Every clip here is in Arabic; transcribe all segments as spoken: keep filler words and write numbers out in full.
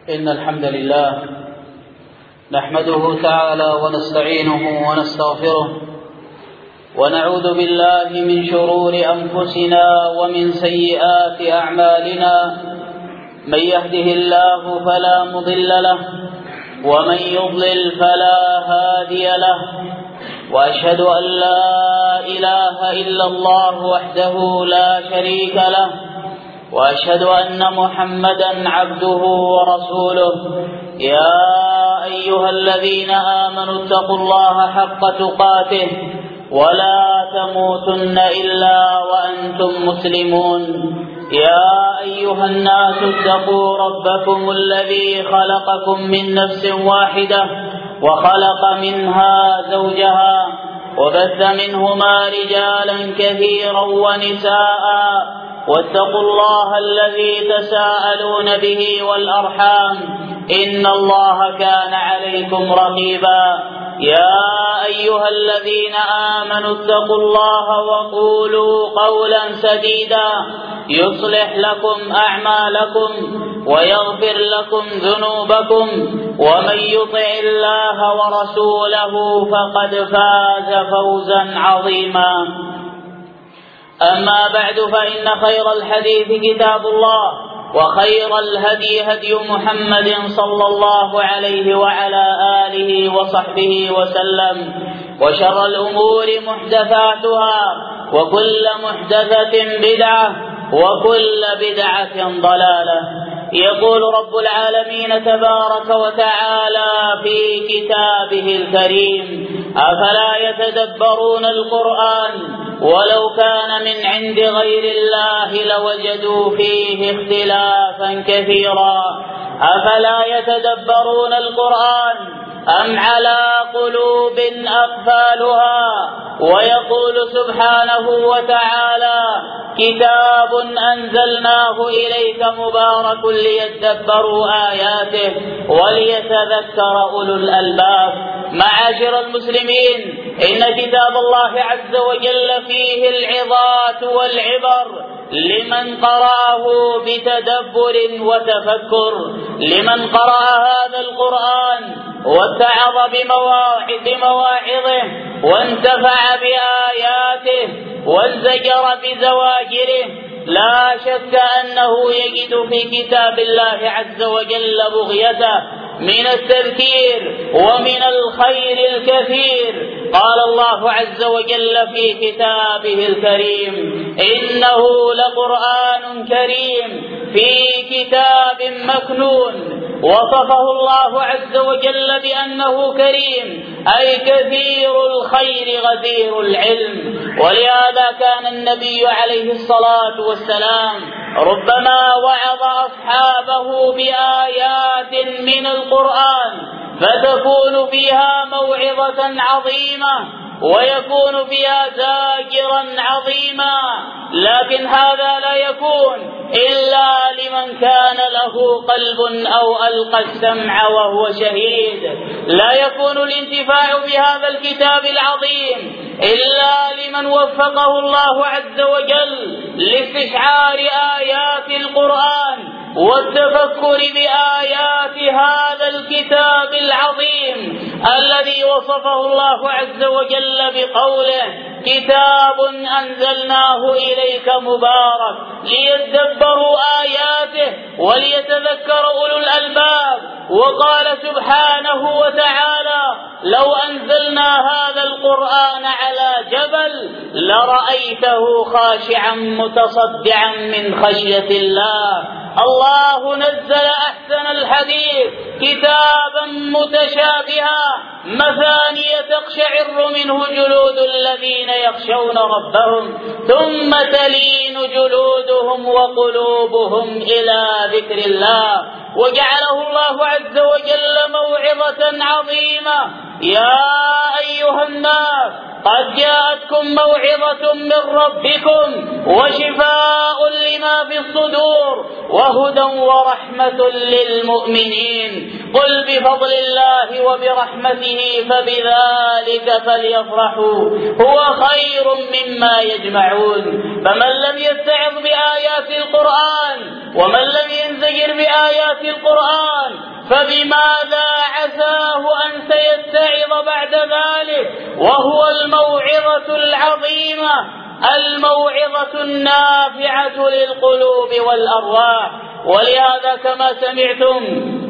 إن الحمد لله نحمده تعالى ونستعينه ونستغفره ونعوذ بالله من شرور أنفسنا ومن سيئات أعمالنا. من يهده الله فلا مضل له ومن يضلل فلا هادي له، وأشهد أن لا إله إلا الله وحده لا شريك له، وأشهد أن محمدا عبده ورسوله. يا أيها الذين آمنوا اتقوا الله حق تقاته ولا تموتن إلا وأنتم مسلمون. يا أيها الناس اتقوا ربكم الذي خلقكم من نفس واحدة وخلق منها زوجها وبث منهما رجالا كثيرا ونساء، واتقوا الله الذي تساءلون به والأرحام إن الله كان عليكم رقيبا. يا أيها الذين آمنوا اتقوا الله وقولوا قولا سديدا يصلح لكم أعمالكم ويغفر لكم ذنوبكم، ومن يطع الله ورسوله فقد فاز فوزا عظيما. أما بعد، فإن خير الحديث كتاب الله، وخير الهدي هدي محمد صلى الله عليه وعلى آله وصحبه وسلم، وشر الأمور محدثاتها، وكل محدثة بدعة، وكل بدعة ضلالة. يقول رب العالمين تبارك وتعالى في كتابه الكريم: أفلا يتدبرون القرآن ولو كان من عند غير الله لوجدوا فيه اختلافا كثيرا. أفلا يتدبرون القرآن أم على قلوب أقفالها؟ ويقول سبحانه وتعالى: كتاب أنزلناه إليك مبارك ليدبروا آياته وليتذكر أولو الألباب. معاشر المسلمين، إن كتاب الله عز وجل فيه العظات والعبر لمن قرأه بتدبر وتفكر، لمن قرأ هذا القرآن واتعظ بمواعظه وانتفع بآياته وانزجر بزواجره، لا شك أنه يجد في كتاب الله عز وجل بغيته من التذكير ومن الخير الكثير. قال الله عز وجل في كتابه الكريم: إنه لقرآن كريم في كتاب مكنون. وصفه الله عز وجل بأنه كريم، أي كثير الخير غزير العلم. ولهذا كان النبي عليه الصلاة والسلام ربما وعظ أصحابه بآيات من القرآن فتكون فيها موعظة عظيمة ويكون فيها زاجرا عظيما، لكن هذا لا يكون إلا لمن كان له قلب أو ألقى السمع وهو شهيد. لا يكون الانتفاع بهذا الكتاب العظيم إلا لمن وفقه الله عز وجل لاستشعار آيات القرآن والتفكر بآيات هذا الكتاب العظيم الذي وصفه الله عز وجل بقوله: كتاب أنزلناه إليك مبارك ليدبروا آياته وليتذكر أولو الألباب. وقال سبحانه وتعالى: لو أنزلنا هذا القرآن على جبل لرأيته خاشعا متصدعا من خشية الله. الله نزل أحسن الحديث كتابا متشابها مثانية تقشعر منه جلود الذين يخشون ربهم ثم تلين جلودهم وقلوبهم إلى ذكر الله. وجعله الله عز وجل موعظة عظيمة يا أيها الناس قد جاءتكم موعظة من ربكم وشفاء لما في الصدور وهدى ورحمة للمؤمنين. قل بفضل الله وبرحمته فبذلك فليفرحوا هو خير مما يجمعون. فمن لم يتعظ بآيات القرآن ومن لم ينزجر بآيات القرآن فبماذا عساه أن سيتعظ بعد ذلك؟ وهو الموعظة العظيمة، الموعظة النافعة للقلوب والأرواح. ولهذا كما سمعتم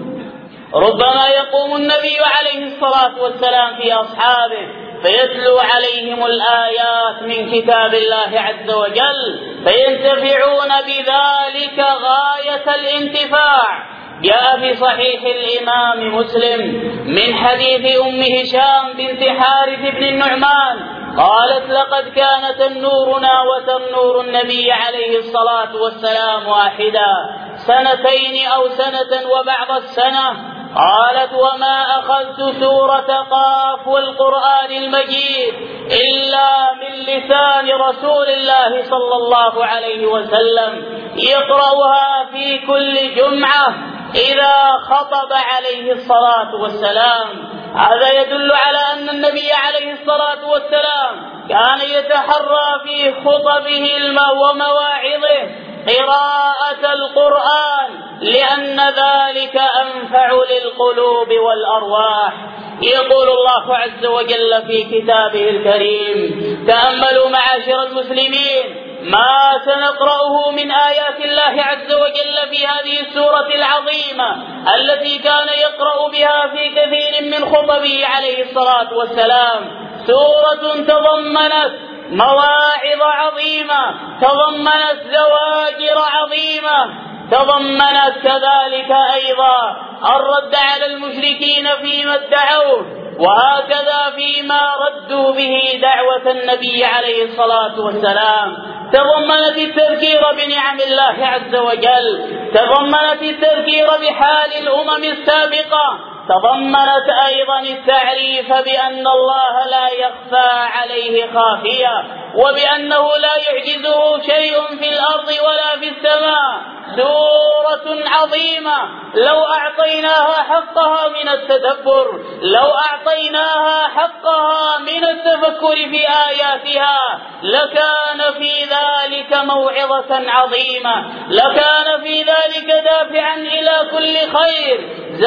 ربما يقوم النبي عليه الصلاة والسلام في أصحابه فيتلو عليهم الآيات من كتاب الله عز وجل فينتفعون بذلك غاية الانتفاع. جاء في صحيح الإمام مسلم من حديث أم هشام بنت حارث بن النعمان قالت: لقد كان تنورنا وتنور النبي عليه الصلاة والسلام واحدا سنتين أو سنة وبعض السنة. قالت: وما أخذت سورة قاف والقرآن المجيد إلا من لسان رسول الله صلى الله عليه وسلم يقرأها في كل جمعة إذا خطب عليه الصلاة والسلام. هذا يدل على أن النبي عليه الصلاة والسلام كان يتحرى في خطبه ومواعظه قراءة القرآن لأن ذلك أنفع للقلوب والأرواح. يقول الله عز وجل في كتابه الكريم: تأملوا معاشر المسلمين ما سنقرأه من آيات الله عز وجل في هذه السورة العظيمة التي كان يقرأ بها في كثير من خطبه عليه الصلاة والسلام. سورة تضمنت مواعظ عظيمة، تضمنت زواجر عظيمة، تضمنت كذلك أيضا الرد على المشركين فيما ادعوه، وهكذا فيما ردوا به دعوة النبي عليه الصلاة والسلام. تضمنت التذكير بنعم الله عز وجل، تضمنت التذكير بحال الأمم السابقة، تضمنت أيضا التعريف بأن الله لا يخفى عليه خافية وبأنه لا يعجزه شيء في الأرض ولا في السماء. سورة عظيمة لو أعطيناها حقها من التدبر، لو أعطيناها حقها من التفكر في آياتها لكان في ذلك موعظة عظيمة، لكان في ذلك دافعا إلى كل خير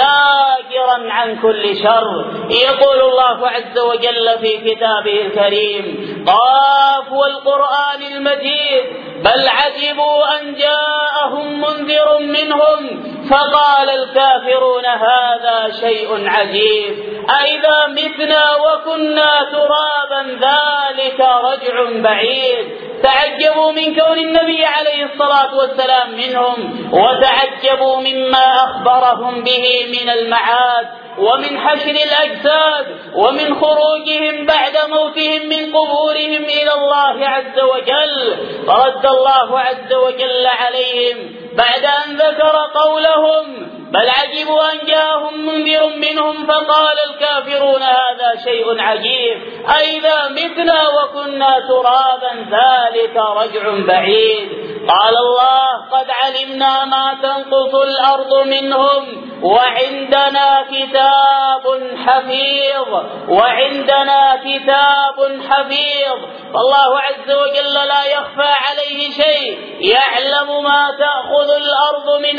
زاجرا عن كل شر. يقول الله عز وجل في كتابه الكريم: قاف والقرآن المجيد بل عجبوا أن جاءهم منذر منهم فقال الكافرون هذا شيء عجيب أئذا متنا وكنا ترابا ذلك رجع بعيد. تعجبوا من كون النبي عليه الصلاة والسلام منهم، وتعجبوا مما أخبرهم به من المعاد ومن حشر الأجساد ومن خروجهم بعد موتهم من قبورهم إلى الله عز وجل. فرد الله عز وجل عليهم بعد أن ذكر قولهم بل عجبوا أن جاءهم منذر منهم فقال الكافرون هذا شيء عجيب أئذا متنا وكنا ترابا ذلك رجع بعيد. قال الله: قد علمنا ما تنقص الأرض منهم وعندنا كتاب حفيظ، وعندنا كتاب حفيظ. فالله عز وجل لا يخفى عليه شيء، يعلم ما تأخذ الأرض من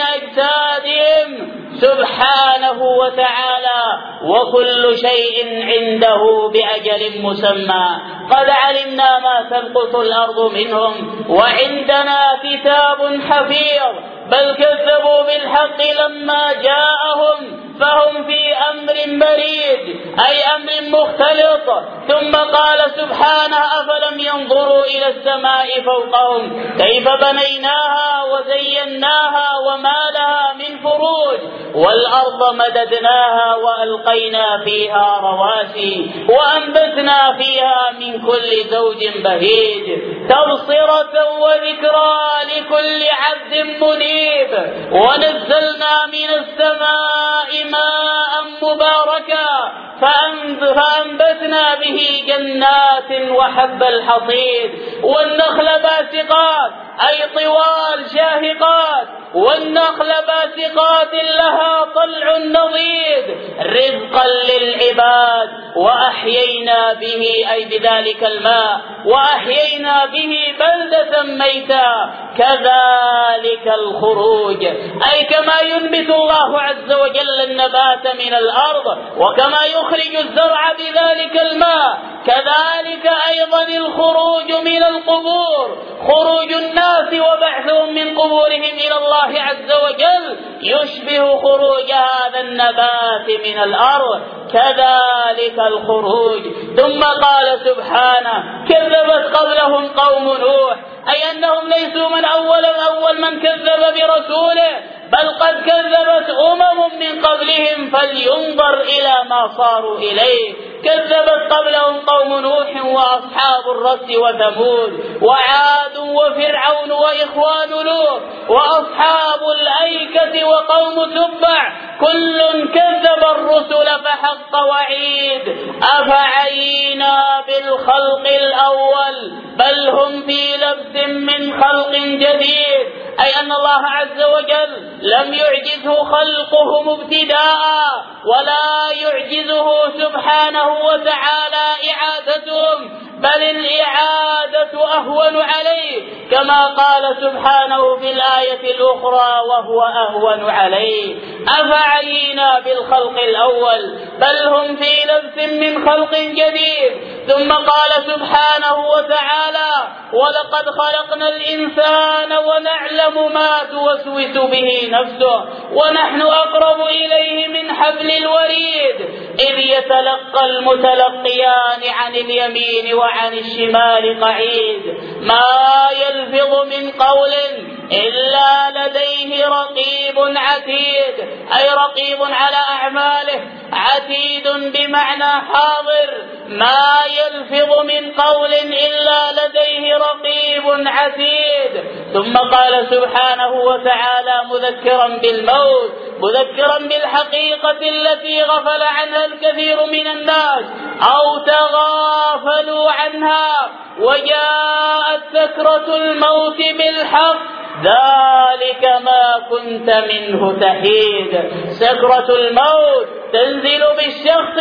أجسادهم سبحانه وتعالى، وكل شيء عنده بأجل مسمى. قد علمنا ما تنقص الأرض منهم وعندنا كتاب حفيظ. بل كذبوا بالحق لما جاءهم فهم في أمر مريج أي أمر مختلط. ثم قال سبحانه: أفلم ينظروا إلى السماء فوقهم كيف بنيناها وزيناها وما لها من فروج والأرض مددناها وألقينا فيها رواسي وأنبتنا فيها من كل زوج بهيج تبصرة وذكرى لكل عبد منيب. ونزلنا من السماء ماء مباركا فأنبتنا به جنات وحب الحصيد والنخل باسقات أي طوال شاهقات، والنخل باسقات لها طلع نضيد رزقا للعباد، وأحيينا به أي بذلك الماء وأحيينا به بلدة ميتا كذلك الخروج، أي كما ينبت الله عز وجل النبات من الأرض وكما يخرج الزرع بذلك الماء، كذلك أيضا الخروج من القبور، خروج الناس وبعثهم من قبورهم إلى الله عز وجل يشبه خروج هذا النبات من الأرض، كذلك الخروج. ثم قال سبحانه: كذبت قبلهم قوم نوح، أي أنهم ليسوا من أول أول من كذب برسوله، بل قد كذبت أمم من قبلهم، فلينظر إلى ما صاروا إليه. كذبت قبلهم قوم نوح وأصحاب الرس وثمود وعاد وفرعون وإخوان لوط وأصحاب الأيكة وقوم تبع، كل كذب الرسل فحق وعيد. أفعينا بالخلق الأول بل هم في لبس من خلق جديد، أي أن الله عز وجل لم يعجزه خلقهم ابتداء ولا يعجزه سبحانه وتعالى إعادتهم، بل الإعادة أهون عليه، كما قال سبحانه في الآية الأخرى: وهو أهون عليه. أفعينا بالخلق الأول بل هم في لبس من خلق جديد. ثم قال سبحانه وتعالى: ولقد خلقنا الإنسان ونعلم ما توسوس به نفسه ونحن أقرب إليه من حبل الوريد، إذ يتلقى المتلقيان عن اليمين وعن الشمال قعيد، ما يلفظ من قول إلا لديه رقيب عتيد، أي رقيب على أعماله، عتيد بمعنى حاضر، ما يلفظ من قول إلا لديه رقيب عتيد. ثم قال سبحانه وتعالى مذكرا بالموت، مذكرا بالحقيقة التي غفل عنها الكثير من الناس أو تغافلوا عنها: وجاءت سكرة الموت بالحق ذلك ما كنت منه تحيد. سكرة الموت تنزل بالشخص،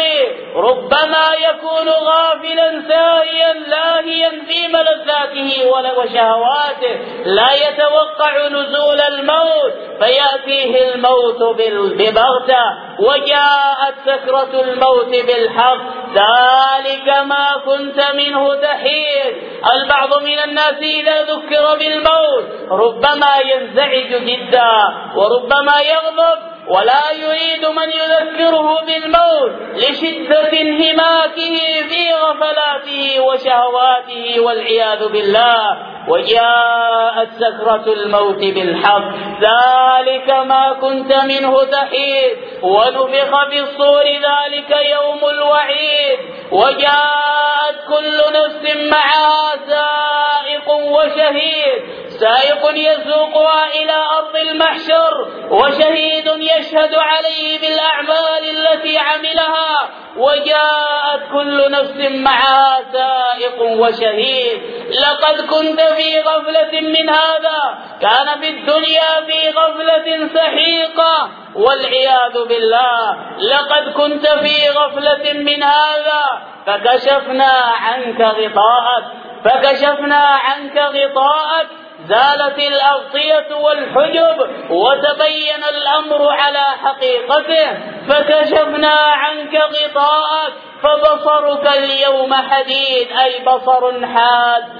ربما يكون غافلا ساهيا لاهيا في ملذاته وشهواته، لا يتوقع نزول الموت فيأتيه الموت ببغتة. وجاءت سكرة الموت بالحق ذلك ما كنت منه تحيد. البعض من الناس إذا ذكر بالموت ربما ينزعج جدا وربما يغضب، ولا يريد من يذكره بالموت لشدة انهماكه في غفلاته وشهواته والعياذ بالله. وجاءت سكرة الموت بالحق ذلك ما كنت منه تحيد، ونفخ في الصور ذلك يوم الوعيد، وجاءت كل نفس معها سائق وشهيد، سائق يسوقها إلى أرض المحشر وشهيد يشهد عليه بالأعمال التي عملها. وجاءت كل نفس معها سائق وشهيد. لقد كنت في غفلة من هذا، كان في الدنيا في غفلة سحيقة والعياذ بالله. لقد كنت في غفلة من هذا فكشفنا عنك غطاءك فكشفنا عنك غطاءك زالت الأغطية والحجب وتبين الأمر على حقيقته، فكشفنا عنك غطاءك فبصرك اليوم حديد، أي بصر حاد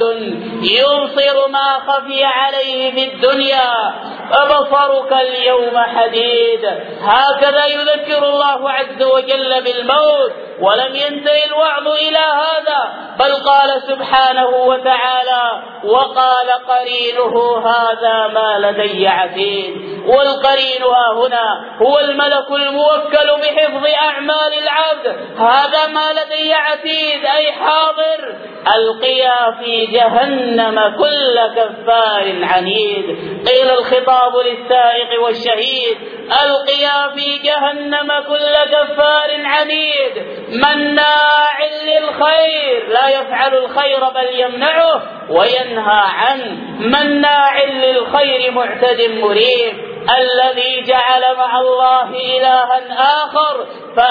يبصر ما خفي عليه في الدنيا، فبصرك اليوم حديد. هكذا يذكر الله عز وجل بالموت، ولم ينتهي الوعظ إلى هذا، بل قال سبحانه وتعالى: وقال قرينه هذا ما لدي عتيد. والقرين هنا هو الملك الموكل بحفظ أعمال العبد. هذا ما لدي عتيد أي حاضر، ألقيا في جهنم كل كفار عنيد. قيل الخطاب للسائق والشهيد: ألقيا وألقيا في جهنم كل كفار عنيد مناع للخير لا يفعل الخير بل يمنعه وينهى عنه مناع للخير معتد مريب الذي جعل مع الله إلها آخر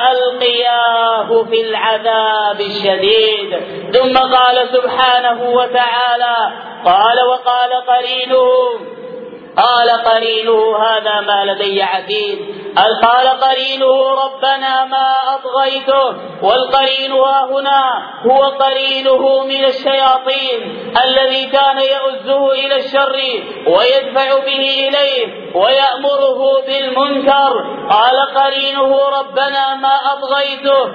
فألقياه في العذاب الشديد. ثم قال سبحانه وتعالى قال وقال قرينه قال قرينه هذا ما لدي عتيد قال قرينه ربنا ما أطغيته والقرين هنا هو قرينه من الشياطين الذي كان يؤزه إلى الشر ويدفع به إليه ويأمره بالمنكر. قال قرينه ربنا ما أطغيته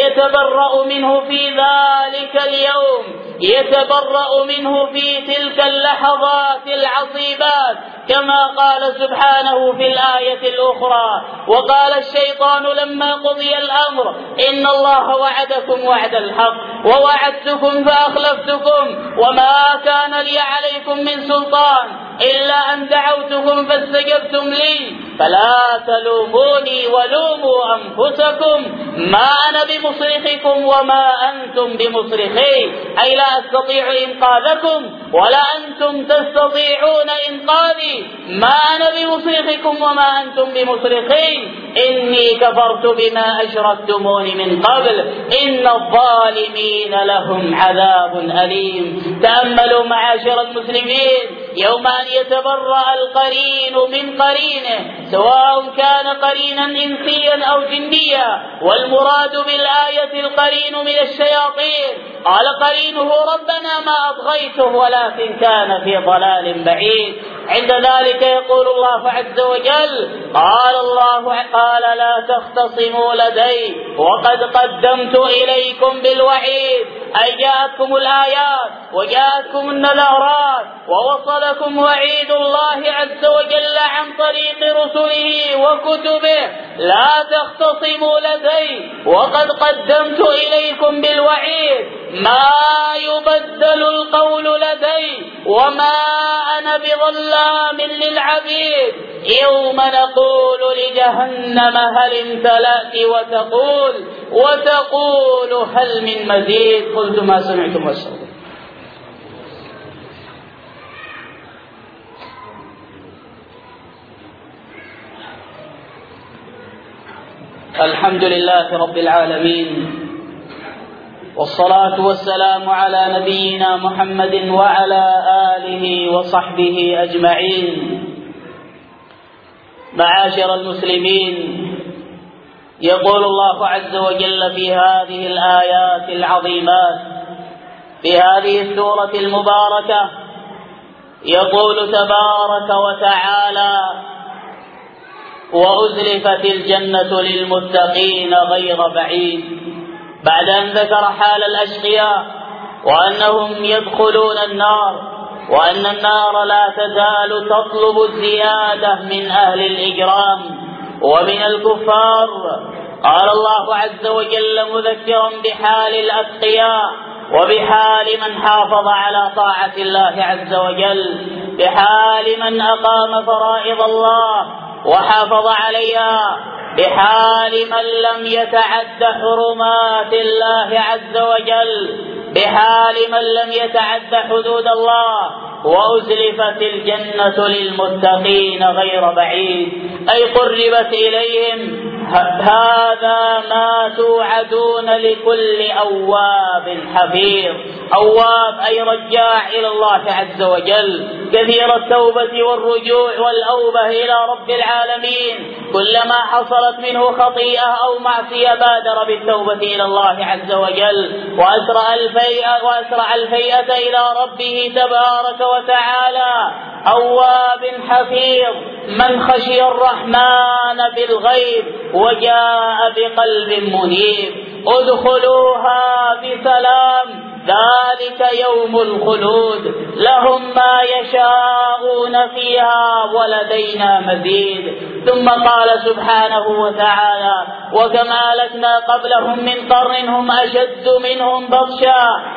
يتبرأ منه في ذلك اليوم يتبرأ منه في تلك اللحظات العصيبات كما قال سبحانه في الآية الأخرى وقال الشيطان لما قضي الأمر إن الله وعدكم وعد الحق ووعدتكم فأخلفتكم وما كان لي عليكم من سلطان إلا أن دعوتكم فاستجبتم لي فلا تلوموني ولوموا أنفسكم ما أنا بمصرخكم وما أنتم بمصرخي أي لا أستطيع إنقاذكم ولا أنتم تستطيعون إنقاذي ما أنا بمصرخكم وما أنتم بمصرخي إني كفرت بما أشركتموني من قبل إن الظالمين لهم عذاب أليم. تأملوا معاشر المسلمين يوم أن يتبرأ القرين من قرينه سواء كان قرينا إنسيا أو جنيا والمراد بالآية القرين من الشياطين. قال قرينه ربنا ما أطغيته ولكن كان في ضلال بعيد. عند ذلك يقول الله عز وجل قال الله قال لا تختصموا لدي وقد قدمت إليكم بالوعيد أي جاءتكم الآيات وجاءتكم النذارات ووصلكم وعيد الله عز وجل عن طريق رسله وكتبه لا تختصموا لدي وقد قدمت إليكم بالوعيد ما يبدل القول لدي وما أنا بظلام للعبيد. يوم نقول لجهنم هل امتلأت وتقول وتقول هل من مزيد. قلت ما سمعتم والشهد. الحمد لله رب العالمين والصلاة والسلام على نبينا محمد وعلى آله وصحبه أجمعين. معاشر المسلمين يقول الله عز وجل في هذه الآيات العظيمات في هذه السورة المباركة يقول تبارك وتعالى وأزلفت الجنة للمتقين غير بعيد بعد أن ذكر حال الأشقياء وأنهم يدخلون النار وأن النار لا تزال تطلب الزيادة من أهل الإجرام ومن الكفار. قال الله عز وجل مذكرا بحال الأتقياء وبحال من حافظ على طاعة الله عز وجل بحال من أقام فرائض الله وحافظ عليها بحال من لم يتعد حرمات الله عز وجل بحال من لم يتعد حدود الله. وأزلفت الجنة للمتقين غير بعيد أي قربت إليهم هذا ما توعدون لكل أواب حفيظ. أواب أي رجاع إلى الله عز وجل كثير التوبة والرجوع والأوبة إلى رب العالمين كلما حصلت منه خطيئة أو معصية بادر بالتوبة إلى الله عز وجل وأسرع الفيئة, وأسرع الفيئة إلى ربه تبارك وتعالى. أواب حفيظ من خشي الرحمن بالغيب وجاء بقلب منيب. ادخلوها بسلام ذلك يوم الخلود لهم ما يشاءون فيها ولدينا مزيد. ثم قال سبحانه وتعالى وكما أهلكنا قبلهم من قرن هم أشد منهم بطشا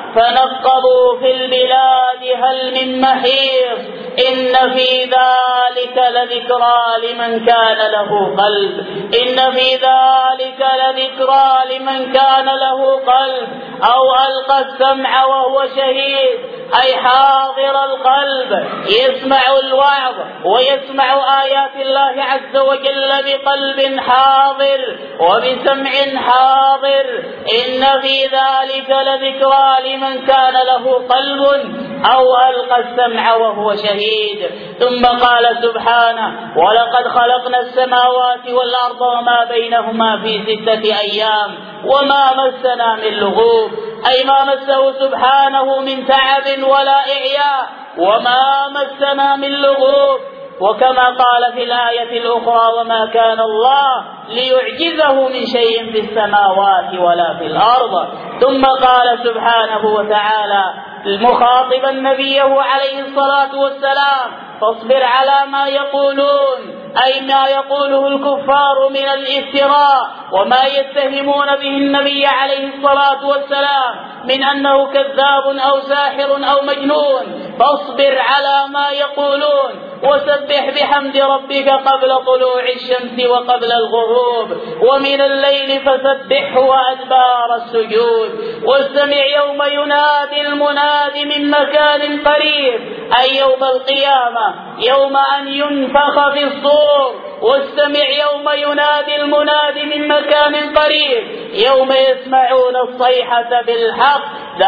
فنقبوا في البلاد هل من محيص إن في ذلك لذكرى لمن كان له قلب إن في ذلك لذكرى لمن كان له قلب أو ألقى السمع وهو شهيد، أي حاضر القلب يسمع الوعظ ويسمع آيات الله عز وجل بقلب حاضر وبسمع حاضر. إن في ذلك لذكرى لمن كان له قلب أو ألقى السمع وهو شهيد. ثم قال سبحانه ولقد خلقنا السماوات والأرض وما بينهما في ستة أيام وما مسنا من لغوب، أي ما مسه سبحانه من تعب ولا إعياء وما مسنا من لغوب. وكما قال في الآية الأخرى وما كان الله ليعجزه من شيء في السماوات ولا في الأرض. ثم قال سبحانه وتعالى مخاطبا نبيه عليه الصلاة والسلام فاصبر على ما يقولون، أي ما يقوله الكفار من الافتراء وما يتهمون به النبي عليه الصلاة والسلام من أنه كذاب أو ساحر أو مجنون. فاصبر على ما يقولون وسبح بحمد ربك قبل طلوع الشمس وقبل الغروب ومن الليل فسبحه وأدبار السجود. واستمع يوم ينادي المناد من مكان قريب، أي يوم القيامة يوم أن ينفخ في الصور. واستمع يوم ينادي المناد من مكان قريب يوم يسمعون الصيحة بالحق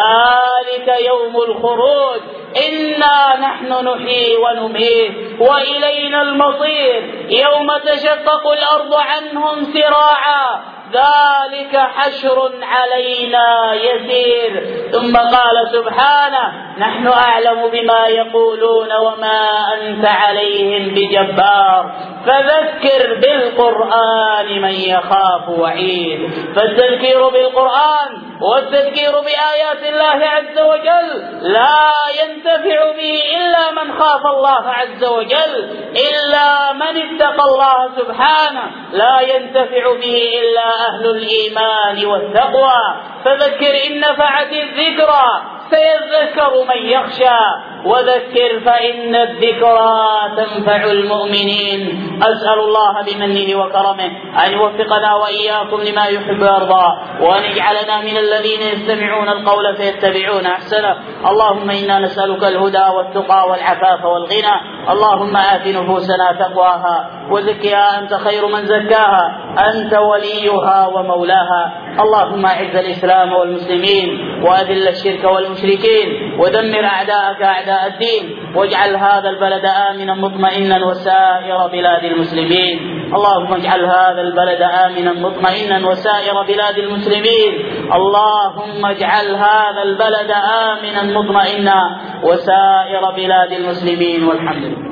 ذلك يوم الخروج. إنا نحن نحيي ونميت وإلينا المصير يوم تشقق الأرض عنهم سراعا ذلك حشر علينا يسير. ثم قال سبحانه نحن أعلم بما يقولون وما أنت عليهم بجبار فذكر بالقرآن من يخاف وعيد. فالتذكير بالقرآن والتذكير بآيات الله عز وجل لا ينتفع به إلا من خاف الله عز وجل، إلا من اتقى الله سبحانه، لا ينتفع به إلا أهل الإيمان والتقوى. فذكر إن نفعت الذكرى سيذكر من يخشى وذكر فإن الذكرى تنفع المؤمنين. أسأل الله بمنه وكرمه أن يوفقنا وإياكم لما يحب ويرضى وأن يجعلنا من الذين يستمعون القول فيتبعون أحسنه. اللهم إنا نسألك الهدى والتقى والعفاف والغنى. اللهم آت نفوسنا تقواها وزكها أنت خير من زكاها أنت وليها ومولاها. اللهم أعز الإسلام والمسلمين وأذل الشرك والمشركين ودمر أعداءك أعداء الدين واجعل هذا البلد آمنا مطمئنا وسائر بلاد المسلمين. اللهم اجعل هذا البلد آمنا مطمئنا وسائر بلاد المسلمين. اللهم اجعل هذا البلد آمنا مطمئنا وسائر بلاد المسلمين. والحمد لله.